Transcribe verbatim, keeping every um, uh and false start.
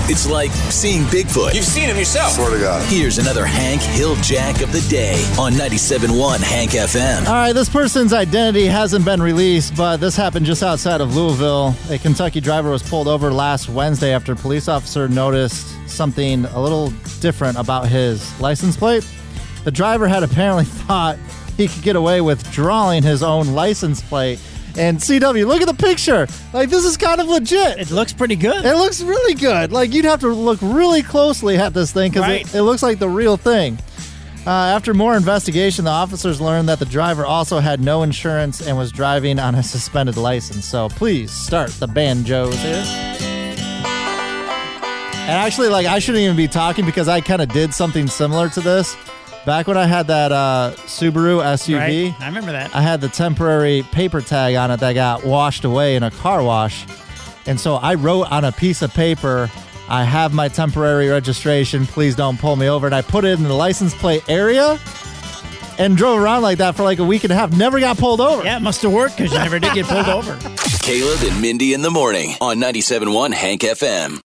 It's like seeing Bigfoot. You've seen him yourself. Swear to God. Here's another Hank Hill Jack of the day on ninety-seven point one Hank F M. All right, this person's identity hasn't been released, but this happened just outside of Louisville. A Kentucky driver was pulled over last Wednesday after a police officer noticed something a little different about his license plate. The driver had apparently thought he could get away with drawing his own license plate. And C W, look at the picture. Like, this is kind of legit. It looks pretty good. It looks really good. Like, you'd have to look really closely at this thing because Right. it, it looks like the real thing. Uh, after more investigation, the officers learned that the driver also had no insurance and was driving on a suspended license. So please start the banjos here. And actually, like, I shouldn't even be talking because I kind of did something similar to this. Back when I had that uh, Subaru S U V, Right. I remember that. I had the temporary paper tag on it that got washed away in a car wash. And so I wrote on a piece of paper, I have my temporary registration, please don't pull me over. And I put it in the license plate area and drove around like that for like a week and a half. Never got pulled over. Yeah, it must have worked because you never did get pulled over. Caleb and Mindy in the morning on ninety-seven point one Hank F M.